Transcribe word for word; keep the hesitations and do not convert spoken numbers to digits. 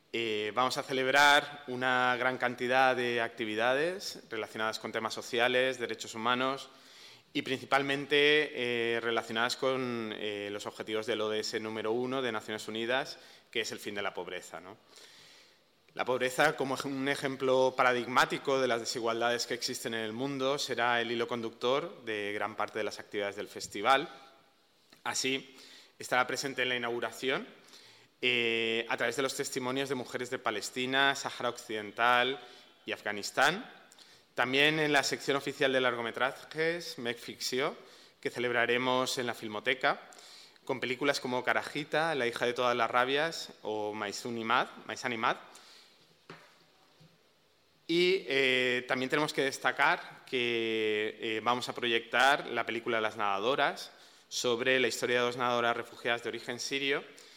Eh, vamos a celebrar una gran cantidad de actividades relacionadas con temas sociales, derechos humanos y principalmente eh, relacionadas con eh, los objetivos del O D S número uno de Naciones Unidas, que es el fin de la pobreza, ¿no? La pobreza, como un ejemplo paradigmático de las desigualdades que existen en el mundo, será el hilo conductor de gran parte de las actividades del festival. Así, estará presente en la inauguración eh, a través de los testimonios de mujeres de Palestina, Sáhara Occidental y Afganistán. También en la sección oficial de largometrajes, Mec Ficció, que celebraremos en la Filmoteca, con películas como Carajita, La hija de todas las rabias o Maisán y Mad. Y eh, también tenemos que destacar que eh, vamos a proyectar la película Las nadadoras, sobre la historia de dos nadadoras refugiadas de origen sirio